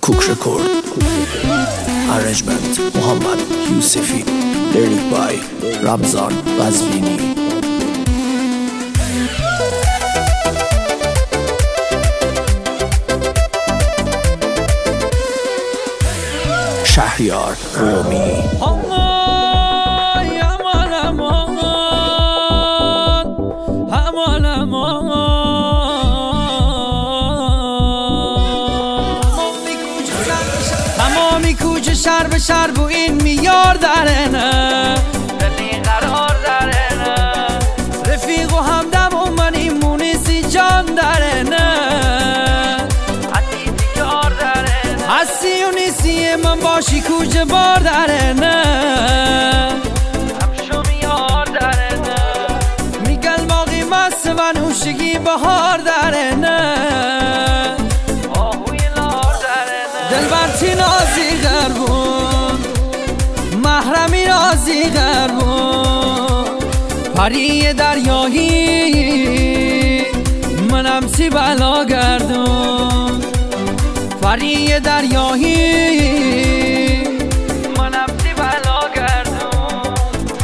Cook Record. Arrangement Muhammad Yusufi. Lyric by Ramzan Ghazvini. شهریار قومی. تمامی کوچه شهر به شهر بو این میار درنه دلی قرار درنه رفیق و همدم و منی مونیسی جان درنه حدیثی کار درنه هستی و نیستی من باشی کوچه بار درنه همشو میار درنه میگل باقی مست و نوشگی بهار درنه دلبرتی نازی غربون محرمی نازی غربون پری دریایی منم سی بلا گردون پری دریایی منم سی بلا گردون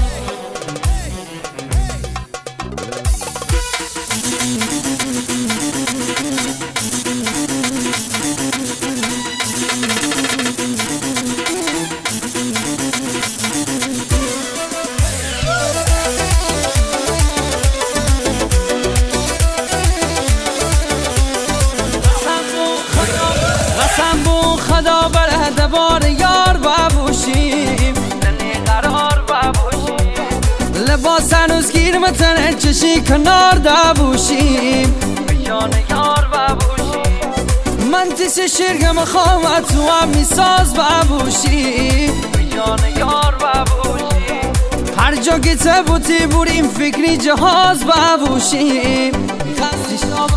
خدا بر دبار یار بابوشیم دلی قرار بابوشیم لباس هنوز گیر متنه چشی کنار دابوشیم بیان یار بابوشیم من تیس شرگم خوامت تو هم میساز بابوشیم بیان یار بابوشیم هر جا که تبوتی بوریم فکری جهاز بابوشیم میخستی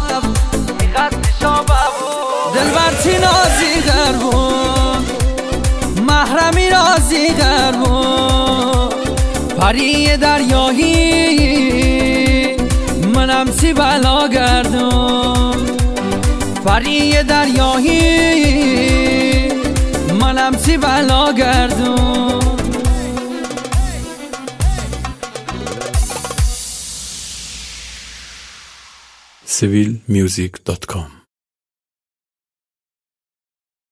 شا بابو دلبرتی نازی غربون محرمی نازی غربون پری دریایی منم سی بلا گردون پری دریایی منم سی بلا گردون civilmusic.com